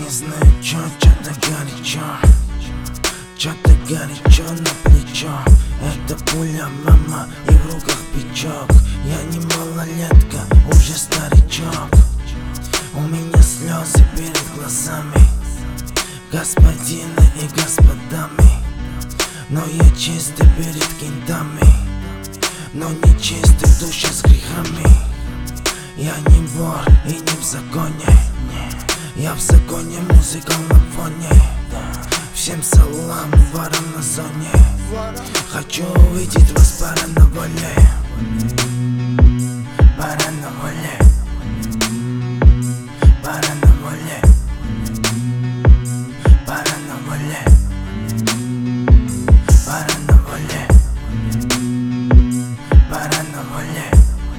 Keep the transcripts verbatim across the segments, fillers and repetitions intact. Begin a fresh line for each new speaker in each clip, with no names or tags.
не знаю, чё, чё-то горячо, чё-то горячо на плечо. Это пуля, мама, и в руках печок. Я не малолетка, уже старичок. У меня слезы перед глазами, господины и господами. Но я чистый перед кентами, но не чистый в душе с грехами. Я не вор и не в законе, я в законе, музыка на фоне. Всем салам, ворам на зоне. Хочу увидеть вас пара на воле, пара на воле, пара на воле, пара на воле, пара на воле, пара на воле,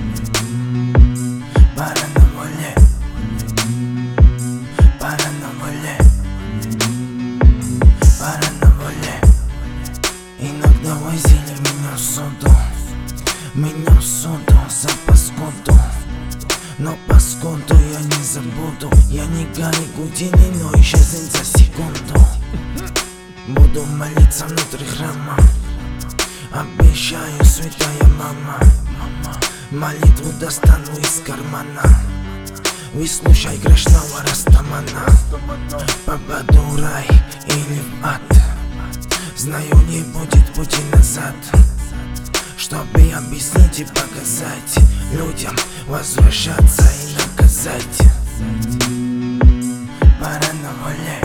пара на воле, пара на воле, пара на воле. Иногда возили меня в суду, меня в суду за паскуду. Но паскуду я не забуду. Я не Гарри Гудини, но исчезнет за секунду. Буду молиться внутри храма, обещаю, святая мама. Молитву достану из кармана, выслушай грешного растамана. Попаду в рай или в ад, знаю, не будет пути назад. Чтобы объяснить и показать людям, возвращаться и наказать. Пора на воле,